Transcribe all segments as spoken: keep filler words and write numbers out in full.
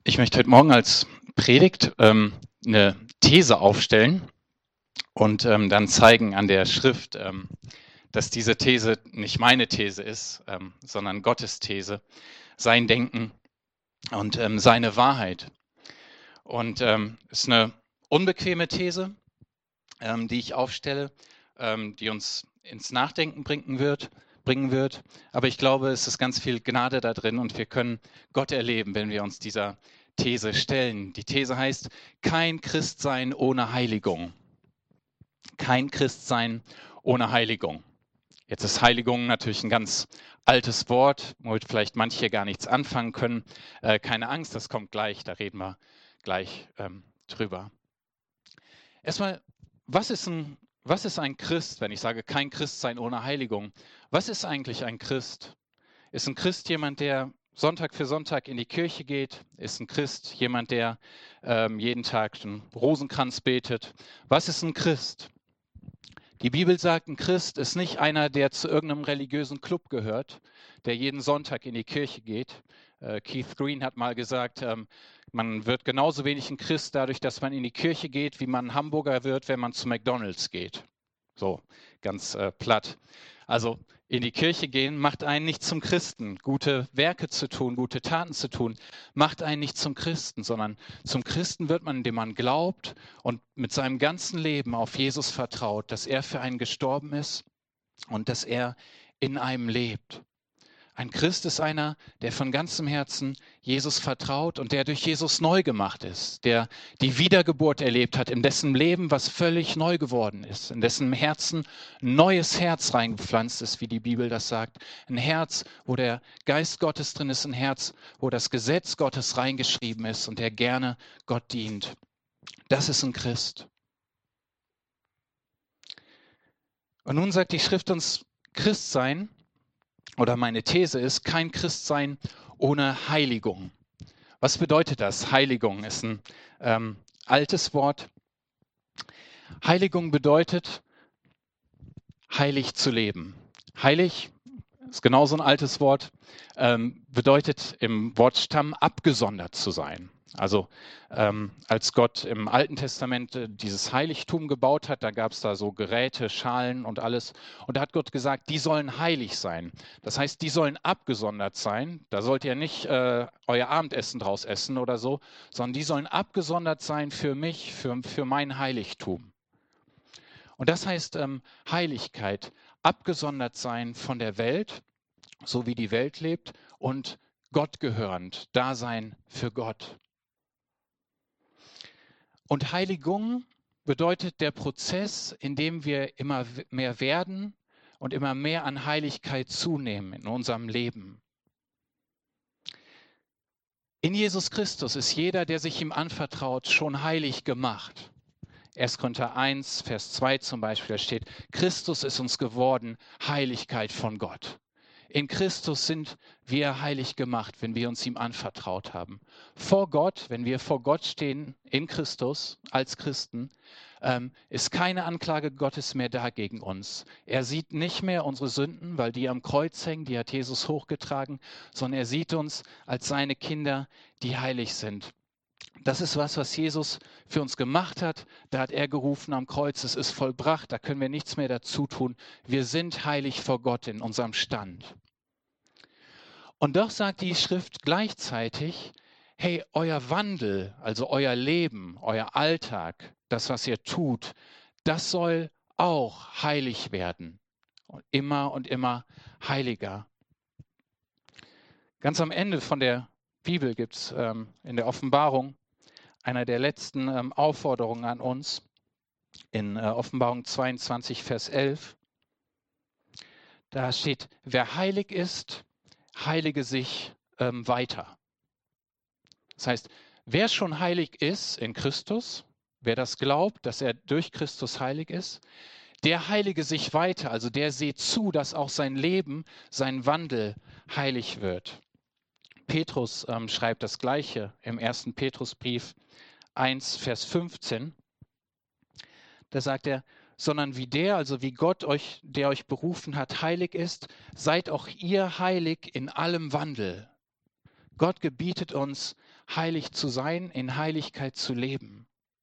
Ich möchte heute Morgen als Predigt ähm, eine These aufstellen und ähm, dann zeigen an der Schrift, ähm, dass diese These nicht meine These ist, ähm, sondern Gottes These, sein Denken und ähm, seine Wahrheit. Und ähm, es ist eine unbequeme These, ähm, die ich aufstelle, ähm, die uns ins Nachdenken bringen wird, bringen wird. Aber ich glaube, es ist ganz viel Gnade da drin und wir können Gott erleben, wenn wir uns dieser These stellen. Die These heißt, kein Christsein ohne Heiligung. Kein Christsein ohne Heiligung. Jetzt ist Heiligung natürlich ein ganz altes Wort, womit vielleicht manche gar nichts anfangen können. Äh, keine Angst, das kommt gleich, da reden wir gleich ähm, drüber. Erstmal, was ist ein, was ist ein Christ, wenn ich sage, kein Christsein ohne Heiligung? Was ist eigentlich ein Christ? Ist ein Christ jemand, der Sonntag für Sonntag in die Kirche geht? Ist ein Christ jemand, der ähm, jeden Tag einen Rosenkranz betet? Was ist ein Christ? Die Bibel sagt, ein Christ ist nicht einer, der zu irgendeinem religiösen Club gehört, der jeden Sonntag in die Kirche geht. Äh, Keith Green hat mal gesagt, ähm, man wird genauso wenig ein Christ dadurch, dass man in die Kirche geht, wie man ein Hamburger wird, wenn man zu McDonald's geht. So, ganz äh, platt. Also in die Kirche gehen macht einen nicht zum Christen. Gute Werke zu tun, gute Taten zu tun, macht einen nicht zum Christen, sondern zum Christen wird man, indem man glaubt und mit seinem ganzen Leben auf Jesus vertraut, dass er für einen gestorben ist und dass er in einem lebt. Ein Christ ist einer, der von ganzem Herzen Jesus vertraut und der durch Jesus neu gemacht ist, der die Wiedergeburt erlebt hat, in dessen Leben was völlig neu geworden ist, in dessen Herzen ein neues Herz reingepflanzt ist, wie die Bibel das sagt. Ein Herz, wo der Geist Gottes drin ist, ein Herz, wo das Gesetz Gottes reingeschrieben ist und der gerne Gott dient. Das ist ein Christ. Und nun sagt die Schrift uns, Christsein, oder meine These ist, kein Christsein ohne Heiligung. Was bedeutet das? Heiligung ist ein ähm, altes Wort. Heiligung bedeutet, heilig zu leben. Heilig ist genauso ein altes Wort, ähm, bedeutet im Wortstamm abgesondert zu sein. Also ähm, als Gott im Alten Testament äh, dieses Heiligtum gebaut hat, da gab es da so Geräte, Schalen und alles. Und da hat Gott gesagt, die sollen heilig sein. Das heißt, die sollen abgesondert sein. Da sollt ihr nicht äh, euer Abendessen draus essen oder so, sondern die sollen abgesondert sein für mich, für, für mein Heiligtum. Und das heißt ähm, Heiligkeit, abgesondert sein von der Welt, so wie die Welt lebt, und Gott gehörend, Dasein für Gott. Und Heiligung bedeutet der Prozess, in dem wir immer mehr werden und immer mehr an Heiligkeit zunehmen in unserem Leben. In Jesus Christus ist jeder, der sich ihm anvertraut, schon heilig gemacht. erster Korinther eins, Vers zwei zum Beispiel, da steht, Christus ist uns geworden, Heiligkeit von Gott. In Christus sind wir heilig gemacht, wenn wir uns ihm anvertraut haben. Vor Gott, wenn wir vor Gott stehen, in Christus, als Christen, ähm, ist keine Anklage Gottes mehr da gegen uns. Er sieht nicht mehr unsere Sünden, weil die am Kreuz hängen, die hat Jesus hochgetragen, sondern er sieht uns als seine Kinder, die heilig sind. Das ist was, was Jesus für uns gemacht hat. Da hat er gerufen am Kreuz, es ist vollbracht, da können wir nichts mehr dazu tun. Wir sind heilig vor Gott in unserem Stand. Und doch sagt die Schrift gleichzeitig, hey, euer Wandel, also euer Leben, euer Alltag, das, was ihr tut, das soll auch heilig werden. Und immer und immer heiliger. Ganz am Ende von der Bibel gibt es ähm, in der Offenbarung einer der letzten ähm, Aufforderungen an uns in äh, Offenbarung zweiundzwanzig, Vers elf. Da steht, wer heilig ist, heilige sich ähm, weiter. Das heißt, wer schon heilig ist in Christus, wer das glaubt, dass er durch Christus heilig ist, der heilige sich weiter, also der seht zu, dass auch sein Leben, sein Wandel heilig wird. Petrus ähm, schreibt das Gleiche im ersten Petrusbrief eins, Vers fünfzehn. Da sagt er, sondern wie der, also wie Gott euch, der euch berufen hat, heilig ist, seid auch ihr heilig in allem Wandel. Gott gebietet uns, heilig zu sein, in Heiligkeit zu leben.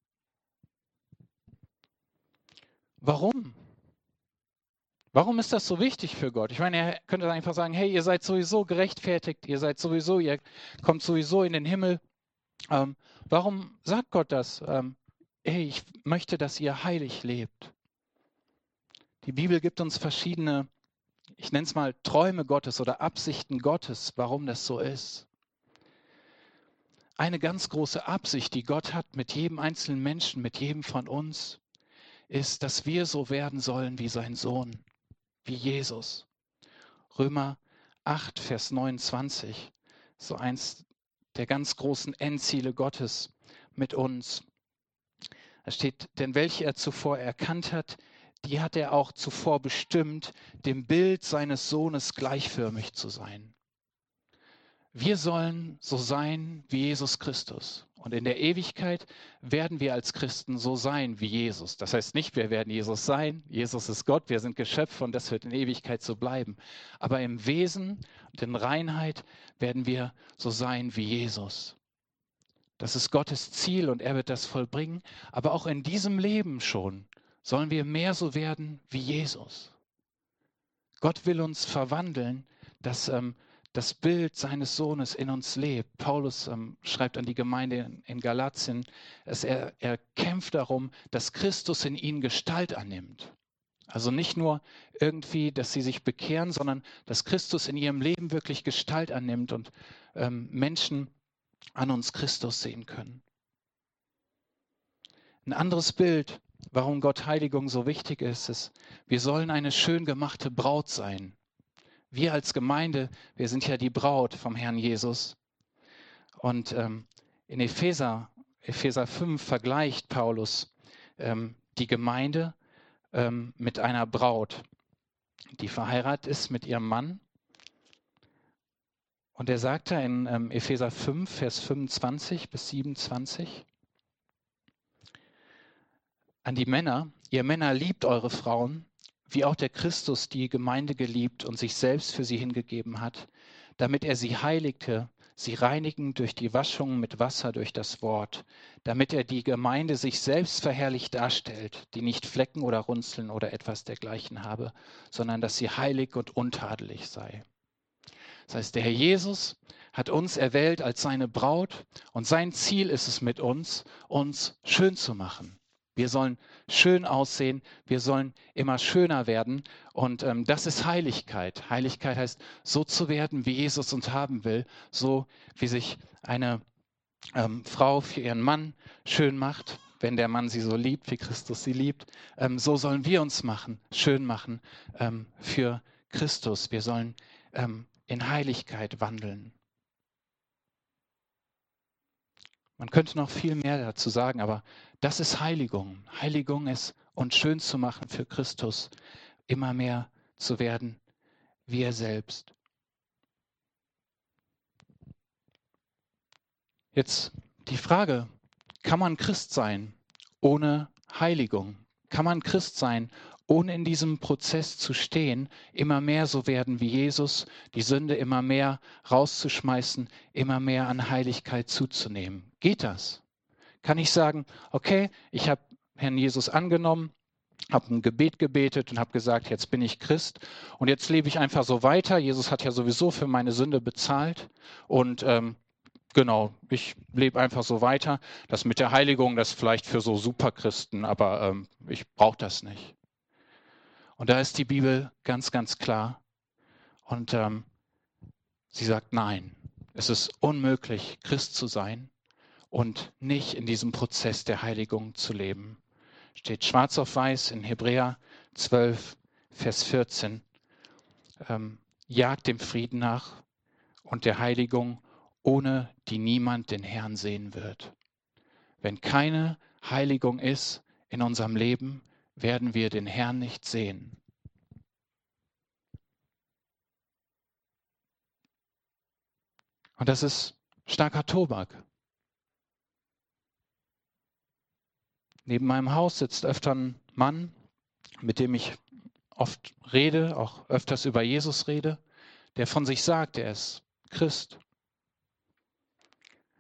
Warum? Warum ist das so wichtig für Gott? Ich meine, er könnte einfach sagen, hey, ihr seid sowieso gerechtfertigt, ihr seid sowieso, ihr kommt sowieso in den Himmel. Ähm, warum sagt Gott das? Ähm, hey, ich möchte, dass ihr heilig lebt. Die Bibel gibt uns verschiedene, ich nenne es mal Träume Gottes oder Absichten Gottes, warum das so ist. Eine ganz große Absicht, die Gott hat mit jedem einzelnen Menschen, mit jedem von uns, ist, dass wir so werden sollen wie sein Sohn, wie Jesus. Römer acht, Vers neunundzwanzig, so eins der ganz großen Endziele Gottes mit uns. Da steht, denn welche er zuvor erkannt hat, die hat er auch zuvor bestimmt, dem Bild seines Sohnes gleichförmig zu sein. Wir sollen so sein wie Jesus Christus. Und in der Ewigkeit werden wir als Christen so sein wie Jesus. Das heißt nicht, wir werden Jesus sein. Jesus ist Gott, wir sind Geschöpfe und das wird in Ewigkeit so bleiben. Aber im Wesen und in Reinheit werden wir so sein wie Jesus. Das ist Gottes Ziel und er wird das vollbringen. Aber auch in diesem Leben schon sollen wir mehr so werden wie Jesus. Gott will uns verwandeln, dass ähm, das Bild seines Sohnes in uns lebt. Paulus ähm, schreibt an die Gemeinde in, in Galatien, dass er, er kämpft darum, dass Christus in ihnen Gestalt annimmt. Also nicht nur irgendwie, dass sie sich bekehren, sondern dass Christus in ihrem Leben wirklich Gestalt annimmt und ähm, Menschen an uns Christus sehen können. Ein anderes Bild, warum Gott Heiligung so wichtig ist, ist, wir sollen eine schön gemachte Braut sein. Wir als Gemeinde, wir sind ja die Braut vom Herrn Jesus. Und ähm, in Epheser, Epheser fünf vergleicht Paulus ähm, die Gemeinde ähm, mit einer Braut, die verheiratet ist mit ihrem Mann. Und er sagt da in ähm, Epheser fünf, Vers fünfundzwanzig bis siebenundzwanzig, an die Männer, ihr Männer liebt eure Frauen, wie auch der Christus die Gemeinde geliebt und sich selbst für sie hingegeben hat, damit er sie heiligte, sie reinigen durch die Waschung mit Wasser durch das Wort, damit er die Gemeinde sich selbst verherrlicht darstellt, die nicht Flecken oder Runzeln oder etwas dergleichen habe, sondern dass sie heilig und untadelig sei. Das heißt, der Herr Jesus hat uns erwählt als seine Braut und sein Ziel ist es mit uns, uns schön zu machen. Wir sollen schön aussehen, wir sollen immer schöner werden und ähm, das ist Heiligkeit. Heiligkeit heißt, so zu werden, wie Jesus uns haben will, so wie sich eine ähm, Frau für ihren Mann schön macht, wenn der Mann sie so liebt, wie Christus sie liebt. Ähm, so sollen wir uns machen, schön machen ähm, für Christus. Wir sollen ähm, in Heiligkeit wandeln. Man könnte noch viel mehr dazu sagen, aber das ist Heiligung. Heiligung ist, uns schön zu machen für Christus, immer mehr zu werden wie er selbst. Jetzt die Frage, kann man Christ sein ohne Heiligung? Kann man Christ sein, ohne in diesem Prozess zu stehen, immer mehr so werden wie Jesus, die Sünde immer mehr rauszuschmeißen, immer mehr an Heiligkeit zuzunehmen? Geht das? Kann ich sagen, okay, ich habe Herrn Jesus angenommen, habe ein Gebet gebetet und habe gesagt, jetzt bin ich Christ und jetzt lebe ich einfach so weiter. Jesus hat ja sowieso für meine Sünde bezahlt und ähm, genau, ich lebe einfach so weiter. Das mit der Heiligung, das ist vielleicht für so Superchristen, aber ähm, ich brauche das nicht. Und da ist die Bibel ganz, ganz klar. Und ähm, sie sagt, nein, es ist unmöglich, Christ zu sein und nicht in diesem Prozess der Heiligung zu leben. Steht schwarz auf weiß in Hebräer zwölf, Vers vierzehn. Ähm, jagt dem Frieden nach und der Heiligung, ohne die niemand den Herrn sehen wird. Wenn keine Heiligung ist in unserem Leben, werden wir den Herrn nicht sehen. Und das ist starker Tobak. Neben meinem Haus sitzt öfter ein Mann, mit dem ich oft rede, auch öfters über Jesus rede, der von sich sagt, er ist Christ.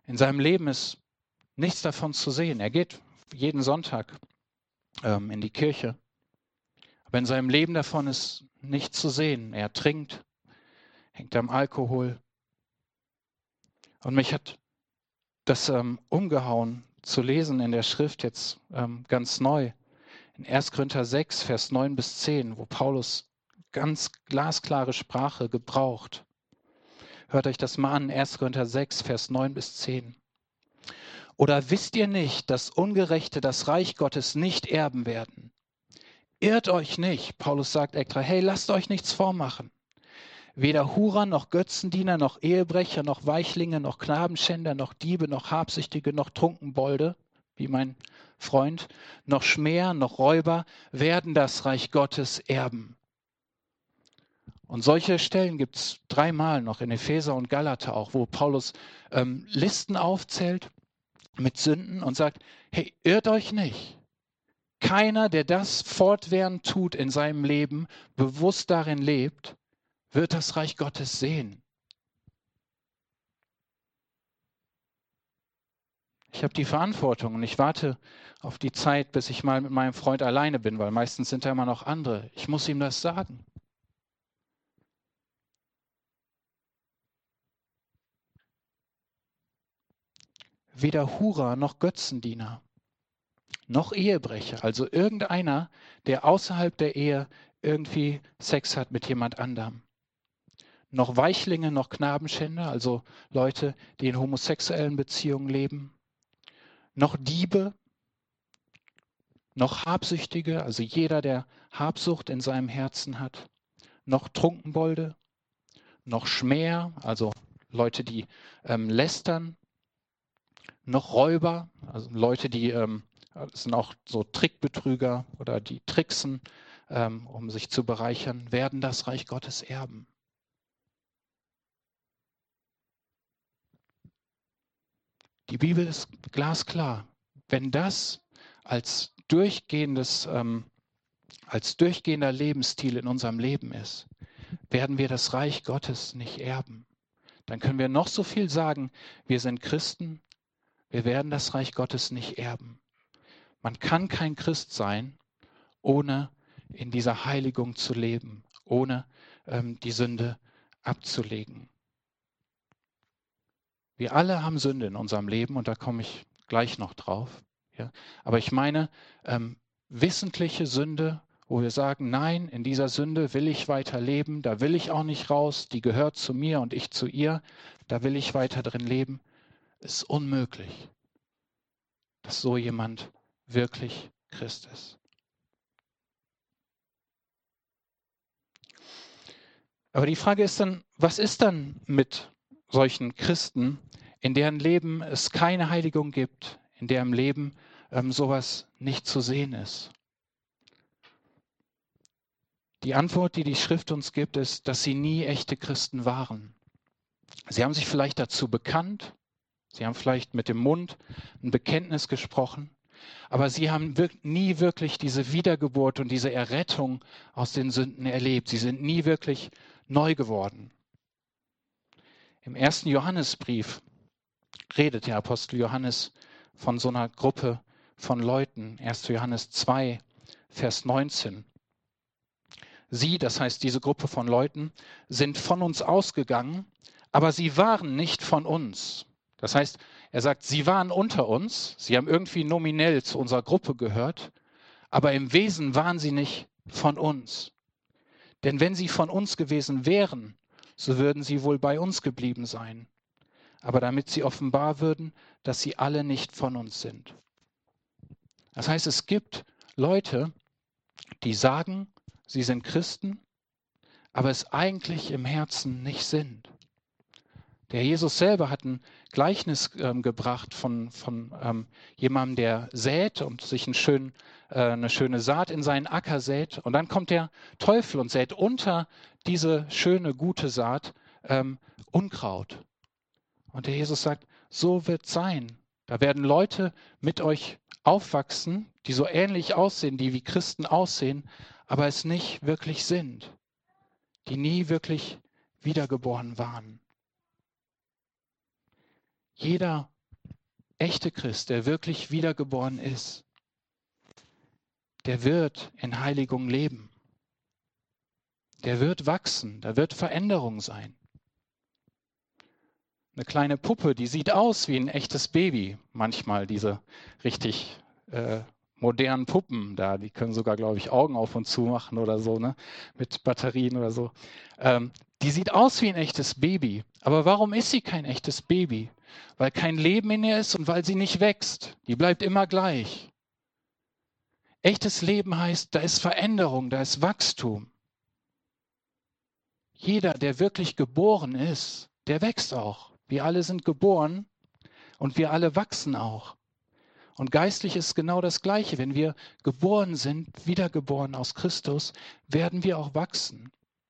In seinem Leben ist nichts davon zu sehen. Er geht jeden Sonntag ähm, in die Kirche. Aber in seinem Leben davon ist nichts zu sehen. Er trinkt, hängt am Alkohol. Und mich hat das ähm, umgehauen zu lesen in der Schrift jetzt ähm, ganz neu. In erster Korinther sechs, Vers neun bis zehn, wo Paulus ganz glasklare Sprache gebraucht. Hört euch das mal an, erster Korinther sechs, Vers neun bis zehn. Oder wisst ihr nicht, dass Ungerechte das Reich Gottes nicht erben werden? Irrt euch nicht. Paulus sagt extra, hey, lasst euch nichts vormachen. Weder Hurer, noch Götzendiener, noch Ehebrecher, noch Weichlinge, noch Knabenschänder, noch Diebe, noch Habsüchtige, noch Trunkenbolde, wie mein Freund, noch Schmäher, noch Räuber werden das Reich Gottes erben. Und solche Stellen gibt es dreimal noch in Epheser und Galater auch, wo Paulus ähm, Listen aufzählt mit Sünden und sagt, hey, irrt euch nicht. Keiner, der das fortwährend tut in seinem Leben, bewusst darin lebt, wird das Reich Gottes sehen. Ich habe die Verantwortung und ich warte auf die Zeit, bis ich mal mit meinem Freund alleine bin, weil meistens sind da immer noch andere. Ich muss ihm das sagen. Weder Hurer noch Götzendiener, noch Ehebrecher, also irgendeiner, der außerhalb der Ehe irgendwie Sex hat mit jemand anderem. Noch Weichlinge, noch Knabenschänder, also Leute, die in homosexuellen Beziehungen leben. Noch Diebe, noch Habsüchtige, also jeder, der Habsucht in seinem Herzen hat. Noch Trunkenbolde, noch Schmäher, also Leute, die ähm, lästern. Noch Räuber, also Leute, die ähm, das sind auch so Trickbetrüger oder die tricksen, ähm, um sich zu bereichern, werden das Reich Gottes erben. Die Bibel ist glasklar. Wenn das als durchgehendes, ähm, als durchgehender Lebensstil in unserem Leben ist, werden wir das Reich Gottes nicht erben. Dann können wir noch so viel sagen, wir sind Christen, wir werden das Reich Gottes nicht erben. Man kann kein Christ sein, ohne in dieser Heiligung zu leben, ohne ähm, die Sünde abzulegen. Wir alle haben Sünde in unserem Leben und da komme ich gleich noch drauf. Ja? Aber ich meine, ähm, wissentliche Sünde, wo wir sagen, nein, in dieser Sünde will ich weiter leben, da will ich auch nicht raus, die gehört zu mir und ich zu ihr, da will ich weiter drin leben, ist unmöglich, dass so jemand wirklich Christ ist. Aber die Frage ist dann, was ist dann mit solchen Christen, in deren Leben es keine Heiligung gibt, in deren Leben ähm, sowas nicht zu sehen ist? Die Antwort, die die Schrift uns gibt, ist, dass sie nie echte Christen waren. Sie haben sich vielleicht dazu bekannt, sie haben vielleicht mit dem Mund ein Bekenntnis gesprochen, aber sie haben wir- nie wirklich diese Wiedergeburt und diese Errettung aus den Sünden erlebt. Sie sind nie wirklich neu geworden. Im ersten Johannesbrief redet der Apostel Johannes von so einer Gruppe von Leuten. erster Johannes zwei, Vers neunzehn. Sie, das heißt diese Gruppe von Leuten, sind von uns ausgegangen, aber sie waren nicht von uns. Das heißt, er sagt, sie waren unter uns, sie haben irgendwie nominell zu unserer Gruppe gehört, aber im Wesen waren sie nicht von uns. Denn wenn sie von uns gewesen wären, so würden sie wohl bei uns geblieben sein. Aber damit sie offenbar würden, dass sie alle nicht von uns sind. Das heißt, es gibt Leute, die sagen, sie sind Christen, aber es eigentlich im Herzen nicht sind. Der Jesus selber hat ein Gleichnis ähm, gebracht von, von ähm, jemandem, der sät und sich einen schönen, äh, eine schöne Saat in seinen Acker sät. Und dann kommt der Teufel und sät unter diese schöne, gute Saat ähm, Unkraut. Und der Jesus sagt, so wird es sein. Da werden Leute mit euch aufwachsen, die so ähnlich aussehen, die wie Christen aussehen, aber es nicht wirklich sind, die nie wirklich wiedergeboren waren. Jeder echte Christ, der wirklich wiedergeboren ist, der wird in Heiligung leben. Der wird wachsen, da wird Veränderung sein. Eine kleine Puppe, die sieht aus wie ein echtes Baby. Manchmal diese richtig äh, modernen Puppen da, die können sogar, glaube ich, Augen auf und zu machen oder so, ne? Mit Batterien oder so. Ähm, die sieht aus wie ein echtes Baby. Aber warum ist sie kein echtes Baby? Weil kein Leben in ihr ist und weil sie nicht wächst. Die bleibt immer gleich. Echtes Leben heißt, da ist Veränderung, da ist Wachstum. Jeder, der wirklich geboren ist, der wächst auch. Wir alle sind geboren und wir alle wachsen auch. Und geistlich ist genau das Gleiche. Wenn wir geboren sind, wiedergeboren aus Christus, werden wir auch wachsen.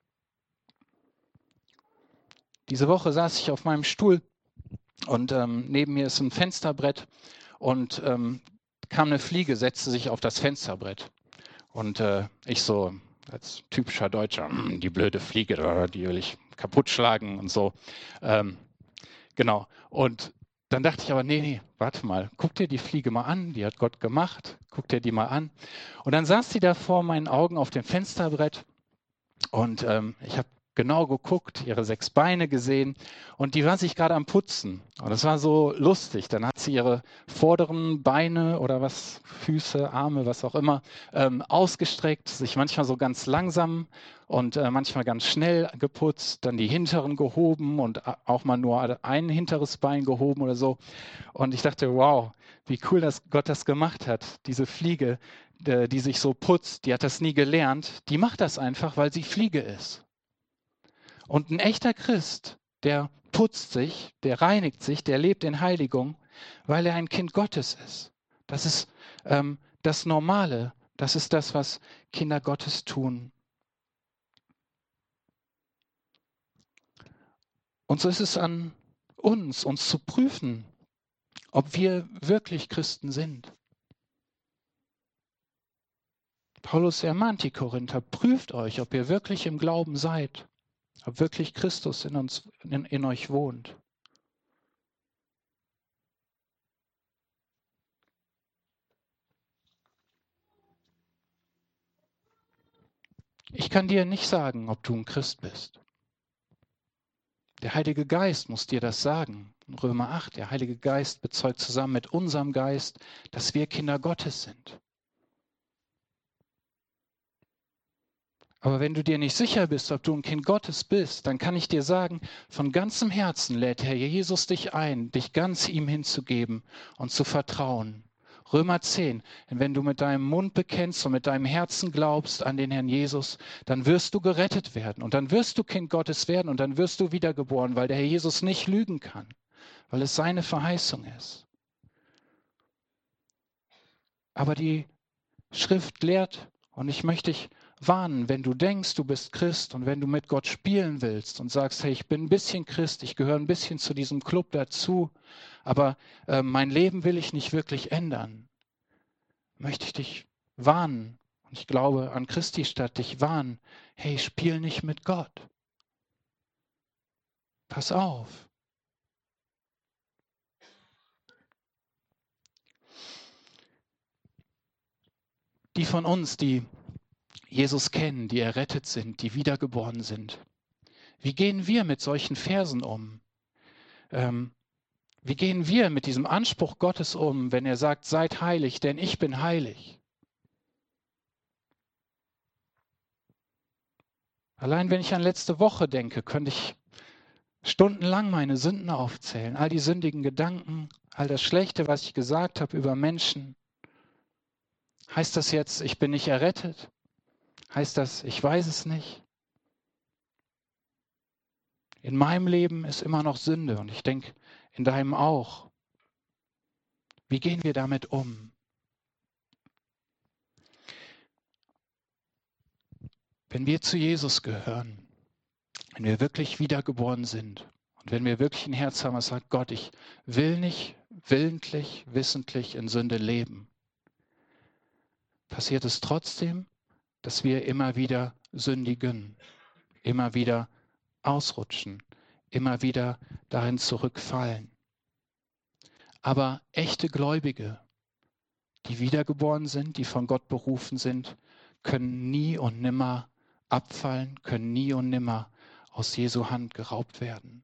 Diese Woche saß ich auf meinem Stuhl und ähm, neben mir ist ein Fensterbrett und ähm, kam eine Fliege, setzte sich auf das Fensterbrett. Und äh, ich so als typischer Deutscher, die blöde Fliege, die will ich kaputt schlagen und so. Ähm, genau. Und dann dachte ich aber, nee, nee, warte mal, guck dir die Fliege mal an, die hat Gott gemacht, guck dir die mal an. Und dann saß sie da vor meinen Augen auf dem Fensterbrett und ähm, ich habe genau geguckt, ihre sechs Beine gesehen und die war sich gerade am Putzen. Und das war so lustig. Dann hat sie ihre vorderen Beine oder was, Füße, Arme, was auch immer, ähm, ausgestreckt, sich manchmal so ganz langsam und äh, manchmal ganz schnell geputzt, dann die hinteren gehoben und auch mal nur ein hinteres Bein gehoben oder so. Und ich dachte, wow, wie cool, dass Gott das gemacht hat. Diese Fliege, die, die sich so putzt, die hat das nie gelernt. Die macht das einfach, weil sie Fliege ist. Und ein echter Christ, der putzt sich, der reinigt sich, der lebt in Heiligung, weil er ein Kind Gottes ist. Das ist ähm, das Normale. Das ist das, was Kinder Gottes tun. Und so ist es an uns, uns zu prüfen, ob wir wirklich Christen sind. Paulus ermahnt die Korinther, prüft euch, ob ihr wirklich im Glauben seid, ob wirklich Christus in uns, in, in euch wohnt. Ich kann dir nicht sagen, ob du ein Christ bist. Der Heilige Geist muss dir das sagen. In Römer acht, der Heilige Geist bezeugt zusammen mit unserem Geist, dass wir Kinder Gottes sind. Aber wenn du dir nicht sicher bist, ob du ein Kind Gottes bist, dann kann ich dir sagen, von ganzem Herzen lädt Herr Jesus dich ein, dich ganz ihm hinzugeben und zu vertrauen. Römer zehn, denn wenn du mit deinem Mund bekennst und mit deinem Herzen glaubst an den Herrn Jesus, dann wirst du gerettet werden und dann wirst du Kind Gottes werden und dann wirst du wiedergeboren, weil der Herr Jesus nicht lügen kann, weil es seine Verheißung ist. Aber die Schrift lehrt, und ich möchte dich warnen, wenn du denkst, du bist Christ und wenn du mit Gott spielen willst und sagst, hey, ich bin ein bisschen Christ, ich gehöre ein bisschen zu diesem Club dazu, aber äh, mein Leben will ich nicht wirklich ändern, möchte ich dich warnen. Und ich glaube, an Christi statt dich warnen, hey, spiel nicht mit Gott. Pass auf. Die von uns, die Jesus kennen, die errettet sind, die wiedergeboren sind. Wie gehen wir mit solchen Versen um? Ähm, wie gehen wir mit diesem Anspruch Gottes um, wenn er sagt, seid heilig, denn ich bin heilig? Allein wenn ich an letzte Woche denke, könnte ich stundenlang meine Sünden aufzählen, all die sündigen Gedanken, all das Schlechte, was ich gesagt habe über Menschen. Heißt das jetzt, ich bin nicht errettet? Heißt das, ich weiß es nicht? In meinem Leben ist immer noch Sünde und ich denke, in deinem auch. Wie gehen wir damit um? Wenn wir zu Jesus gehören, wenn wir wirklich wiedergeboren sind und wenn wir wirklich ein Herz haben, das sagt, Gott, ich will nicht willentlich, wissentlich in Sünde leben, passiert es trotzdem, dass wir immer wieder sündigen, immer wieder ausrutschen, immer wieder darin zurückfallen. Aber echte Gläubige, die wiedergeboren sind, die von Gott berufen sind, können nie und nimmer abfallen, können nie und nimmer aus Jesu Hand geraubt werden.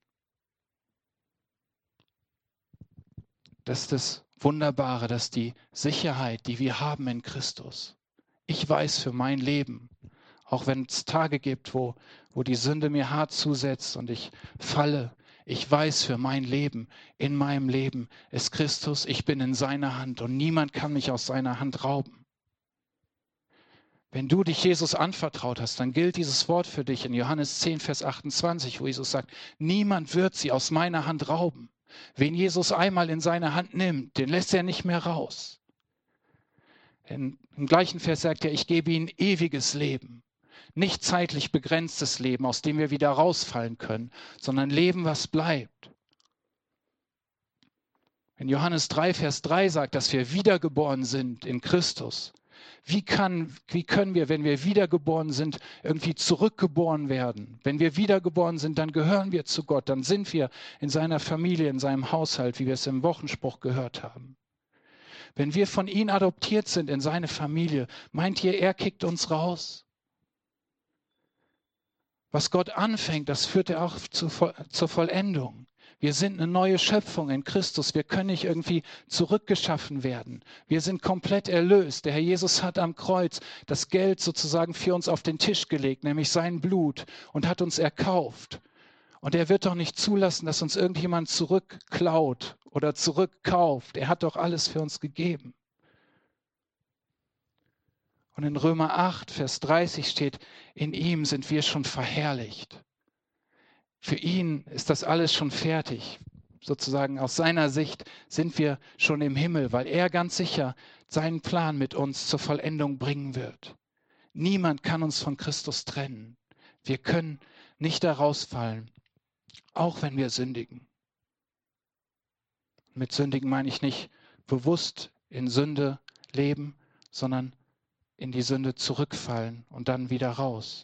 Das ist das Wunderbare, dass die Sicherheit, die wir haben in Christus, ich weiß für mein Leben, auch wenn es Tage gibt, wo, wo die Sünde mir hart zusetzt und ich falle, ich weiß für mein Leben, in meinem Leben ist Christus, ich bin in seiner Hand und niemand kann mich aus seiner Hand rauben. Wenn du dich Jesus anvertraut hast, dann gilt dieses Wort für dich in Johannes zehn, Vers achtundzwanzig, wo Jesus sagt, niemand wird sie aus meiner Hand rauben. Wen Jesus einmal in seine Hand nimmt, den lässt er nicht mehr raus. In, Im gleichen Vers sagt er, ich gebe ihnen ewiges Leben. Nicht zeitlich begrenztes Leben, aus dem wir wieder rausfallen können, sondern Leben, was bleibt. In Johannes drei, Vers drei sagt, dass wir wiedergeboren sind in Christus. Wie, kann, wie können wir, wenn wir wiedergeboren sind, irgendwie zurückgeboren werden? Wenn wir wiedergeboren sind, dann gehören wir zu Gott, dann sind wir in seiner Familie, in seinem Haushalt, wie wir es im Wochenspruch gehört haben. Wenn wir von ihm adoptiert sind in seine Familie, meint ihr, er kickt uns raus? Was Gott anfängt, das führt er auch zu, zur Vollendung. Wir sind eine neue Schöpfung in Christus. Wir können nicht irgendwie zurückgeschaffen werden. Wir sind komplett erlöst. Der Herr Jesus hat am Kreuz das Geld sozusagen für uns auf den Tisch gelegt, nämlich sein Blut, und hat uns erkauft. Und er wird doch nicht zulassen, dass uns irgendjemand zurückklaut oder zurückkauft. Er hat doch alles für uns gegeben. Und in Römer acht, Vers dreißig steht, in ihm sind wir schon verherrlicht. Für ihn ist das alles schon fertig. Sozusagen aus seiner Sicht sind wir schon im Himmel, weil er ganz sicher seinen Plan mit uns zur Vollendung bringen wird. Niemand kann uns von Christus trennen. Wir können nicht da rausfallen, auch wenn wir sündigen. Mit Sündigen meine ich nicht bewusst in Sünde leben, sondern in die Sünde zurückfallen und dann wieder raus.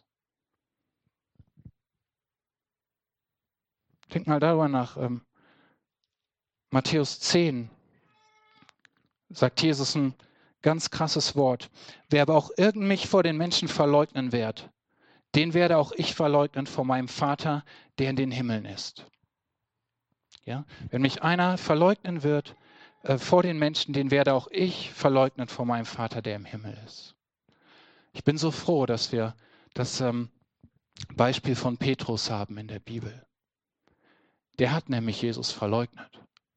Denk mal darüber nach. Ähm, Matthäus zehn sagt Jesus ein ganz krasses Wort. Wer aber auch irgend mich vor den Menschen verleugnen wird, den werde auch ich verleugnen vor meinem Vater, der in den Himmeln ist. Ja? Wenn mich einer verleugnen wird äh, vor den Menschen, den werde auch ich verleugnen vor meinem Vater, der im Himmel ist. Ich bin so froh, dass wir das ähm, Beispiel von Petrus haben in der Bibel. Der hat nämlich Jesus verleugnet.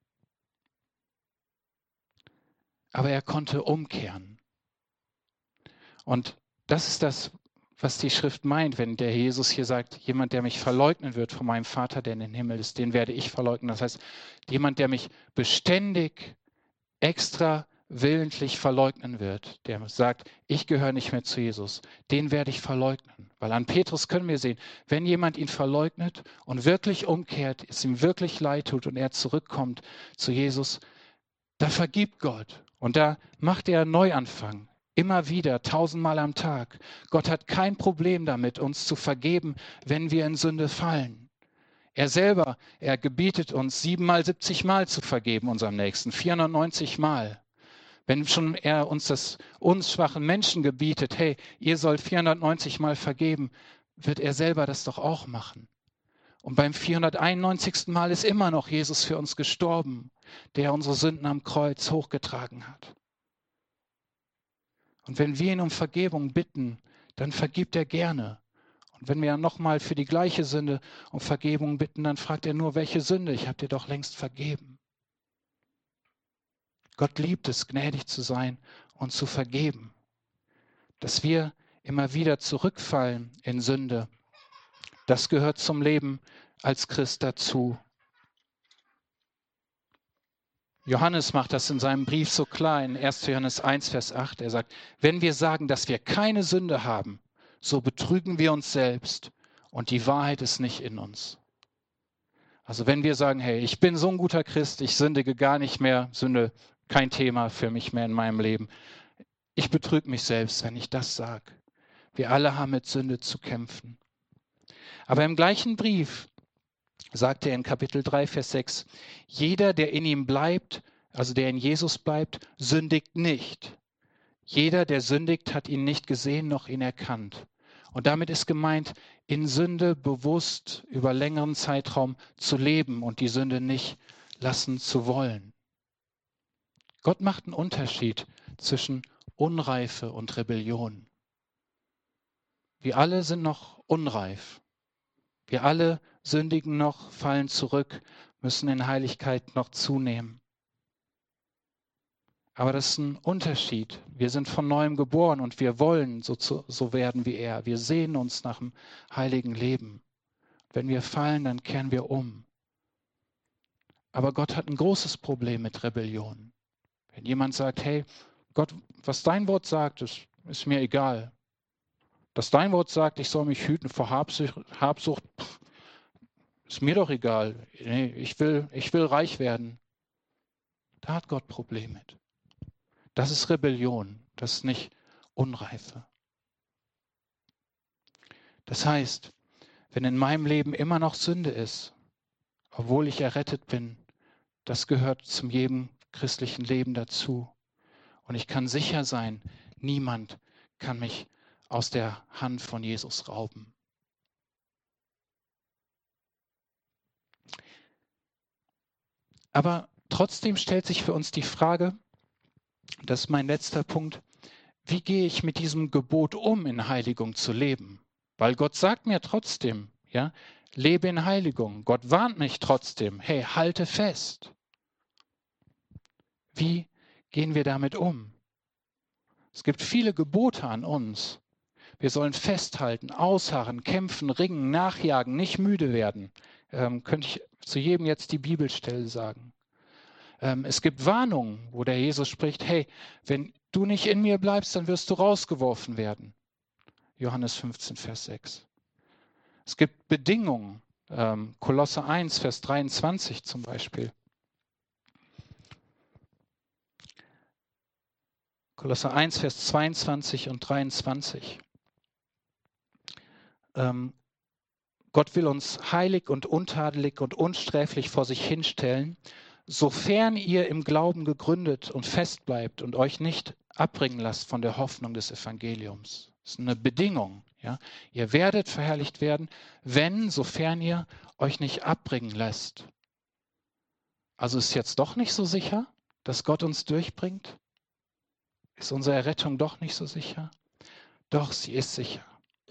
Aber er konnte umkehren. Und das ist das, was die Schrift meint, wenn der Jesus hier sagt, jemand, der mich verleugnen wird von meinem Vater, der in den Himmel ist, den werde ich verleugnen. Das heißt, jemand, der mich beständig, extra willentlich verleugnen wird, der sagt, ich gehöre nicht mehr zu Jesus, den werde ich verleugnen. Weil an Petrus können wir sehen, wenn jemand ihn verleugnet und wirklich umkehrt, es ihm wirklich leid tut und er zurückkommt zu Jesus, da vergibt Gott und da macht er einen Neuanfang. Immer wieder, tausendmal am Tag. Gott hat kein Problem damit, uns zu vergeben, wenn wir in Sünde fallen. Er selber, er gebietet uns siebenmal, siebzigmal zu vergeben unserem Nächsten, vierhundertneunzig Mal. Wenn schon er uns das uns schwachen Menschen gebietet, hey, ihr sollt vierhundertneunzig Mal vergeben, wird er selber das doch auch machen. Und beim vierhunderteinundneunzigsten Mal ist immer noch Jesus für uns gestorben, der unsere Sünden am Kreuz hochgetragen hat. Und wenn wir ihn um Vergebung bitten, dann vergibt er gerne. Und wenn wir nochmal für die gleiche Sünde um Vergebung bitten, dann fragt er nur, welche Sünde? Ich habe dir doch längst vergeben. Gott liebt es, gnädig zu sein und zu vergeben. Dass wir immer wieder zurückfallen in Sünde, das gehört zum Leben als Christ dazu. Johannes macht das in seinem Brief so klar, in erster Johannes eins, Vers acht. Er sagt, wenn wir sagen, dass wir keine Sünde haben, so betrügen wir uns selbst und die Wahrheit ist nicht in uns. Also wenn wir sagen, hey, ich bin so ein guter Christ, ich sündige gar nicht mehr, Sünde kein Thema für mich mehr in meinem Leben. Ich betrüge mich selbst, wenn ich das sage. Wir alle haben mit Sünde zu kämpfen. Aber im gleichen Brief sagt er in Kapitel drei, Vers sechs, jeder, der in ihm bleibt, also der in Jesus bleibt, sündigt nicht. Jeder, der sündigt, hat ihn nicht gesehen noch ihn erkannt. Und damit ist gemeint, in Sünde bewusst über längeren Zeitraum zu leben und die Sünde nicht lassen zu wollen. Gott macht einen Unterschied zwischen Unreife und Rebellion. Wir alle sind noch unreif. Wir alle sündigen noch, fallen zurück, müssen in Heiligkeit noch zunehmen. Aber das ist ein Unterschied. Wir sind von Neuem geboren und wir wollen so, zu, so werden wie er. Wir sehnen uns nach dem heiligen Leben. Wenn wir fallen, dann kehren wir um. Aber Gott hat ein großes Problem mit Rebellion. Wenn jemand sagt, hey, Gott, was dein Wort sagt, ist, ist mir egal. Dass dein Wort sagt, ich soll mich hüten vor Habsucht, Habsucht pff, ist mir doch egal. Nee, ich will, ich will reich werden. Da hat Gott Probleme mit. Das ist Rebellion, das ist nicht Unreife. Das heißt, wenn in meinem Leben immer noch Sünde ist, obwohl ich errettet bin, das gehört zum jedem christlichen Leben dazu. Und ich kann sicher sein, niemand kann mich aus der Hand von Jesus rauben. Aber trotzdem stellt sich für uns die Frage, das ist mein letzter Punkt, wie gehe ich mit diesem Gebot um, in Heiligung zu leben? Weil Gott sagt mir trotzdem, ja, lebe in Heiligung. Gott warnt mich trotzdem, hey, halte fest. Wie gehen wir damit um? Es gibt viele Gebote an uns. Wir sollen festhalten, ausharren, kämpfen, ringen, nachjagen, nicht müde werden. Ähm, könnte ich zu jedem jetzt die Bibelstelle sagen. Ähm, es gibt Warnungen, wo der Jesus spricht, hey, wenn du nicht in mir bleibst, dann wirst du rausgeworfen werden. Johannes fünfzehn, Vers sechs. Es gibt Bedingungen, ähm, Kolosser eins, Vers dreiundzwanzig zum Beispiel. Kolosser eins, Vers zweiundzwanzig und dreiundzwanzig. Ähm, Gott will uns heilig und untadelig und unsträflich vor sich hinstellen, sofern ihr im Glauben gegründet und fest bleibt und euch nicht abbringen lasst von der Hoffnung des Evangeliums. Das ist eine Bedingung. Ja? Ihr werdet verherrlicht werden, wenn, sofern ihr euch nicht abbringen lässt. Also ist jetzt doch nicht so sicher, dass Gott uns durchbringt? Ist unsere Errettung doch nicht so sicher? Doch, sie ist sicher.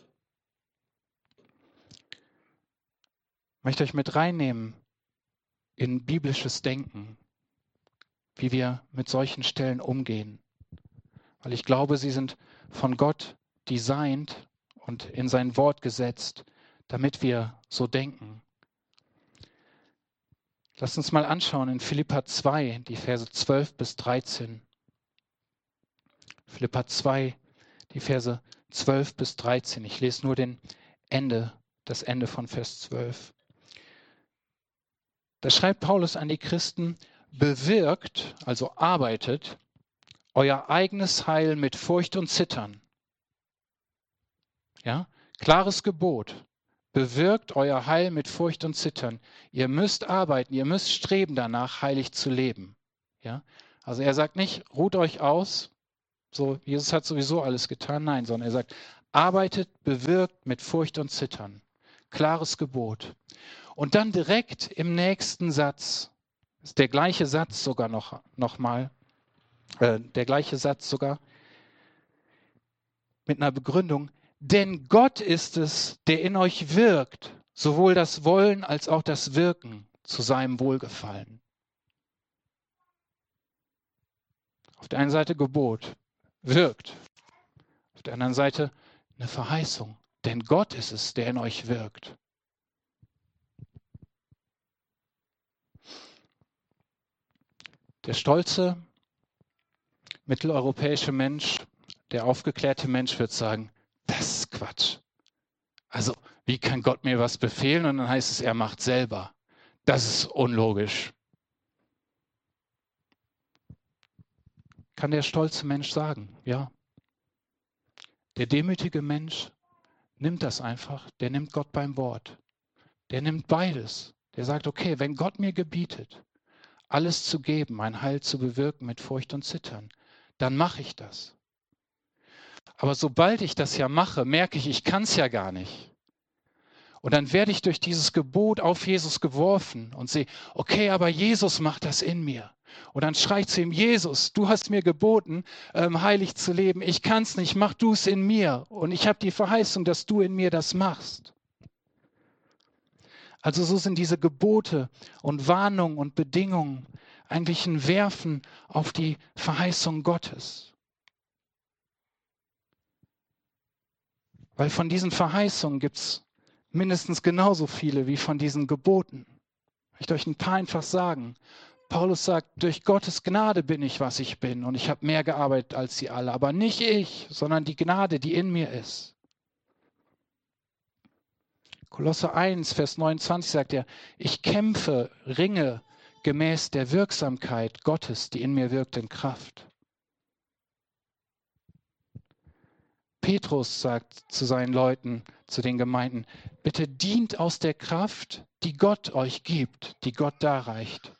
Ich möchte euch mit reinnehmen in biblisches Denken, wie wir mit solchen Stellen umgehen. Weil ich glaube, sie sind von Gott designt und in sein Wort gesetzt, damit wir so denken. Lasst uns mal anschauen in Philipper zwei, die Verse zwölf bis dreizehn. Philipper zwei, die Verse zwölf bis dreizehn. Ich lese nur den Ende, das Ende von Vers zwölf. Da schreibt Paulus an die Christen, bewirkt, also arbeitet, euer eigenes Heil mit Furcht und Zittern. Ja, klares Gebot. Bewirkt euer Heil mit Furcht und Zittern. Ihr müsst arbeiten, ihr müsst streben danach, heilig zu leben. Ja, also er sagt nicht, ruht euch aus, so Jesus hat sowieso alles getan, nein, sondern er sagt, arbeitet, bewirkt mit Furcht und Zittern. Klares Gebot. Und dann direkt im nächsten Satz, ist der gleiche Satz sogar noch, noch mal, äh, der gleiche Satz sogar, mit einer Begründung, denn Gott ist es, der in euch wirkt, sowohl das Wollen als auch das Wirken zu seinem Wohlgefallen. Auf der einen Seite Gebot, wirkt. Auf der anderen Seite eine Verheißung, denn Gott ist es, der in euch wirkt. Der stolze mitteleuropäische Mensch, der aufgeklärte Mensch wird sagen, das ist Quatsch. Also, wie kann Gott mir was befehlen und dann heißt es, er macht selber. Das ist unlogisch. Kann der stolze Mensch sagen, ja. Der demütige Mensch nimmt das einfach, der nimmt Gott beim Wort. Der nimmt beides. Der sagt, okay, wenn Gott mir gebietet, alles zu geben, mein Heil zu bewirken mit Furcht und Zittern, dann mache ich das. Aber sobald ich das ja mache, merke ich, ich kann es ja gar nicht. Und dann werde ich durch dieses Gebot auf Jesus geworfen und sehe, okay, aber Jesus macht das in mir. Und dann schreie ich zu ihm, Jesus, du hast mir geboten, ähm, heilig zu leben. Ich kann es nicht, mach du es in mir. Und ich habe die Verheißung, dass du in mir das machst. Also so sind diese Gebote und Warnungen und Bedingungen eigentlich ein Werfen auf die Verheißung Gottes. Weil von diesen Verheißungen gibt es mindestens genauso viele wie von diesen Geboten. Ich möchte euch ein paar einfach sagen. Paulus sagt, durch Gottes Gnade bin ich, was ich bin. Und ich habe mehr gearbeitet als sie alle. Aber nicht ich, sondern die Gnade, die in mir ist. Kolosser eins, Vers neunundzwanzig sagt er, ich kämpfe, ringe gemäß der Wirksamkeit Gottes, die in mir wirkt in Kraft. Petrus sagt zu seinen Leuten, zu den Gemeinden, bitte dient aus der Kraft, die Gott euch gibt, die Gott darreicht.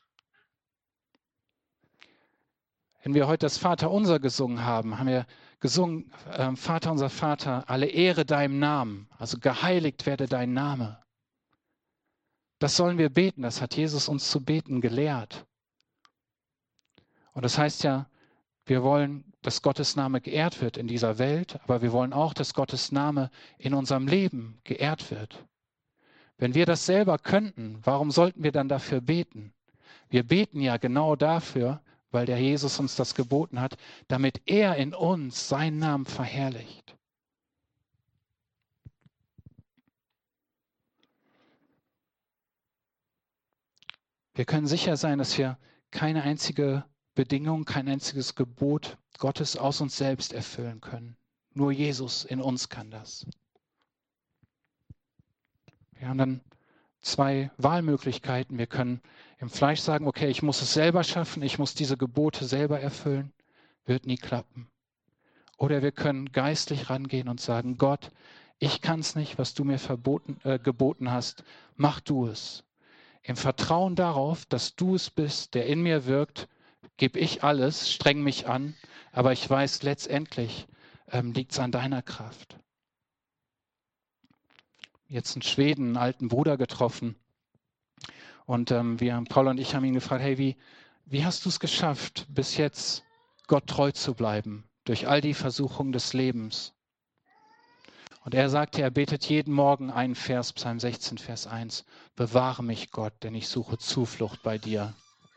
Wenn wir heute das Vaterunser gesungen haben, haben wir gesungen, äh, Vater unser Vater, alle Ehre deinem Namen, also geheiligt werde dein Name. Das sollen wir beten, das hat Jesus uns zu beten gelehrt. Und das heißt ja, wir wollen, dass Gottes Name geehrt wird in dieser Welt, aber wir wollen auch, dass Gottes Name in unserem Leben geehrt wird. Wenn wir das selber könnten, warum sollten wir dann dafür beten? Wir beten ja genau dafür, weil der Jesus uns das geboten hat, damit er in uns seinen Namen verherrlicht. Wir können sicher sein, dass wir keine einzige Bedingung, kein einziges Gebot Gottes aus uns selbst erfüllen können. Nur Jesus in uns kann das. Wir haben dann zwei Wahlmöglichkeiten. Wir können im Fleisch sagen, okay, ich muss es selber schaffen, ich muss diese Gebote selber erfüllen. Wird nie klappen. Oder wir können geistlich rangehen und sagen, Gott, ich kann es nicht, was du mir verboten, äh, geboten hast, mach du es. Im Vertrauen darauf, dass du es bist, der in mir wirkt, gebe ich alles, streng mich an, aber ich weiß, letztendlich ähm, liegt es an deiner Kraft. Jetzt in Schweden einen alten Bruder getroffen und ähm, wir, Paul und ich haben ihn gefragt, hey, wie, wie hast du es geschafft, bis jetzt Gott treu zu bleiben, durch all die Versuchungen des Lebens? Und er sagte, er betet jeden Morgen einen Vers, Psalm sechzehn, Vers eins, bewahre mich Gott, denn ich suche Zuflucht bei dir.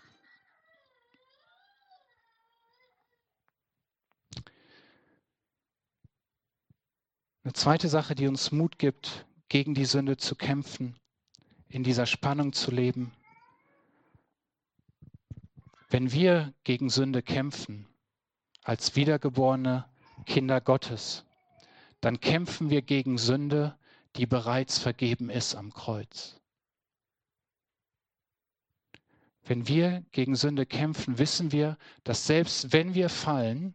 Eine zweite Sache, die uns Mut gibt, gegen die Sünde zu kämpfen, in dieser Spannung zu leben. Wenn wir gegen Sünde kämpfen, als wiedergeborene Kinder Gottes, dann kämpfen wir gegen Sünde, die bereits vergeben ist am Kreuz. Wenn wir gegen Sünde kämpfen, wissen wir, dass selbst wenn wir fallen,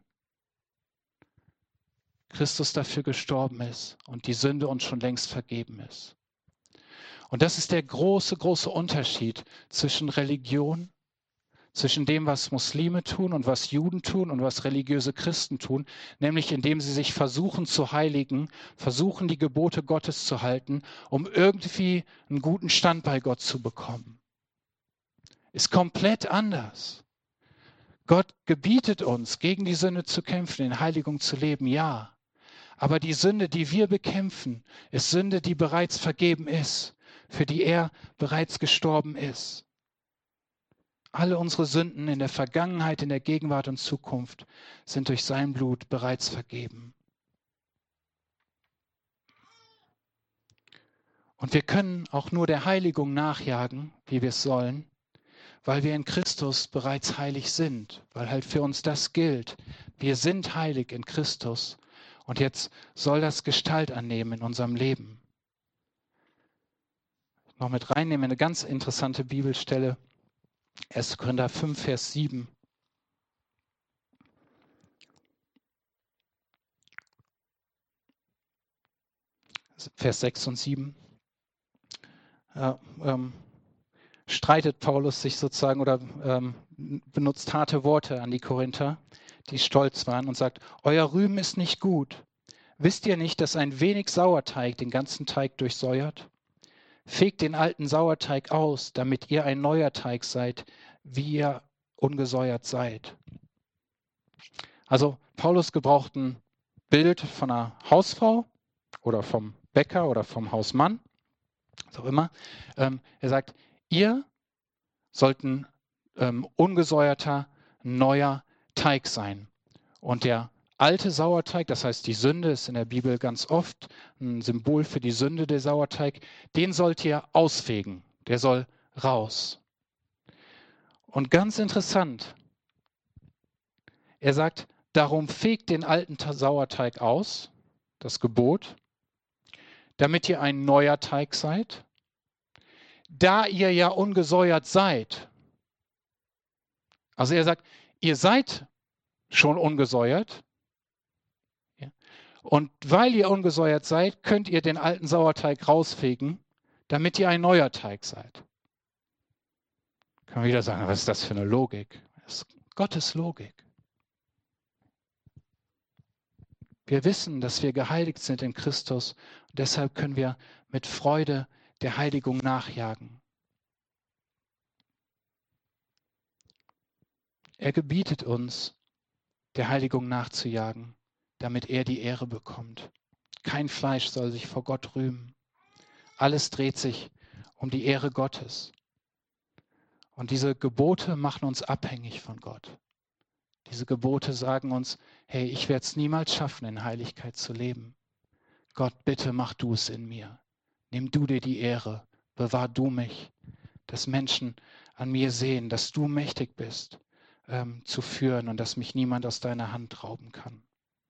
Christus dafür gestorben ist und die Sünde uns schon längst vergeben ist. Und das ist der große, große Unterschied zwischen Religion, zwischen dem, was Muslime tun und was Juden tun und was religiöse Christen tun, nämlich indem sie sich versuchen zu heiligen, versuchen die Gebote Gottes zu halten, um irgendwie einen guten Stand bei Gott zu bekommen. Ist komplett anders. Gott gebietet uns, gegen die Sünde zu kämpfen, in Heiligung zu leben, ja. Aber die Sünde, die wir bekämpfen, ist Sünde, die bereits vergeben ist, für die er bereits gestorben ist. Alle unsere Sünden in der Vergangenheit, in der Gegenwart und Zukunft sind durch sein Blut bereits vergeben. Und wir können auch nur der Heiligung nachjagen, wie wir es sollen, weil wir in Christus bereits heilig sind, weil halt für uns das gilt. Wir sind heilig in Christus und jetzt soll das Gestalt annehmen in unserem Leben. Noch mit reinnehmen, eine ganz interessante Bibelstelle, erster Korinther fünf, Vers sieben. Vers sechs und sieben. Ja, ähm, streitet Paulus sich sozusagen oder ähm, benutzt harte Worte an die Korinther, die stolz waren, und sagt, euer Rühmen ist nicht gut. Wisst ihr nicht, dass ein wenig Sauerteig den ganzen Teig durchsäuert? Fegt den alten Sauerteig aus, damit ihr ein neuer Teig seid, wie ihr ungesäuert seid. Also Paulus gebraucht ein Bild von einer Hausfrau oder vom Bäcker oder vom Hausmann, was auch immer. Ähm, er sagt, ihr sollt ein ähm, ungesäuerter, neuer Teig sein. Und der alte Sauerteig, das heißt die Sünde, ist in der Bibel ganz oft ein Symbol für die Sünde, der Sauerteig, den sollt ihr ausfegen. Der soll raus. Und ganz interessant, er sagt, darum fegt den alten Sauerteig aus, das Gebot, damit ihr ein neuer Teig seid, da ihr ja ungesäuert seid. Also er sagt, ihr seid schon ungesäuert. Ja. Und weil ihr ungesäuert seid, könnt ihr den alten Sauerteig rausfegen, damit ihr ein neuer Teig seid. Kann man wieder sagen, was ist das für eine Logik? Das ist Gottes Logik. Wir wissen, dass wir geheiligt sind in Christus. Und deshalb können wir mit Freude der Heiligung nachjagen. Er gebietet uns, der Heiligung nachzujagen, damit er die Ehre bekommt. Kein Fleisch soll sich vor Gott rühmen. Alles dreht sich um die Ehre Gottes. Und diese Gebote machen uns abhängig von Gott. Diese Gebote sagen uns, hey, ich werde es niemals schaffen, in Heiligkeit zu leben. Gott, bitte mach du es in mir. Nimm du dir die Ehre, bewahr du mich, dass Menschen an mir sehen, dass du mächtig bist, ähm, zu führen und dass mich niemand aus deiner Hand rauben kann.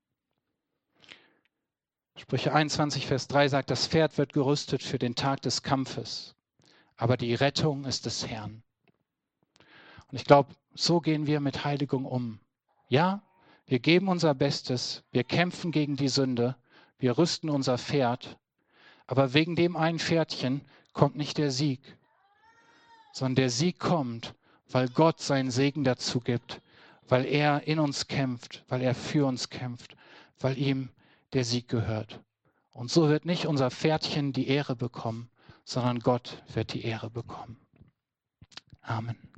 Sprüche einundzwanzig, Vers drei sagt, das Pferd wird gerüstet für den Tag des Kampfes, aber die Rettung ist des Herrn. Und ich glaube, so gehen wir mit Heiligung um. Ja, wir geben unser Bestes, wir kämpfen gegen die Sünde, wir rüsten unser Pferd, aber wegen dem einen Pferdchen kommt nicht der Sieg, sondern der Sieg kommt, weil Gott seinen Segen dazu gibt, weil er in uns kämpft, weil er für uns kämpft, weil ihm der Sieg gehört. Und so wird nicht unser Pferdchen die Ehre bekommen, sondern Gott wird die Ehre bekommen. Amen.